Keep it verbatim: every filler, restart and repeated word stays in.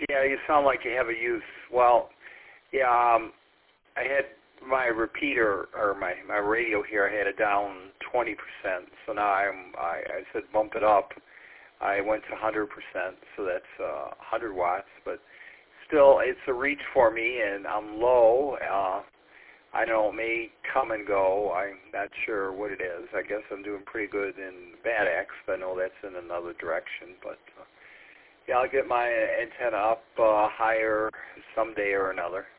Yeah, you sound like you have a use. Well, yeah, um, I had my repeater or my, my radio here. I had it down twenty percent, so now I'm I, I said bump it up. I went to one hundred percent, so that's uh, one hundred watts, but still it's a reach for me, and I'm low. Uh, I know it may come and go. I'm not sure what it is. I guess I'm doing pretty good in Bad X. I know that's in another direction, but uh, yeah, I'll get my antenna up uh, higher someday or another.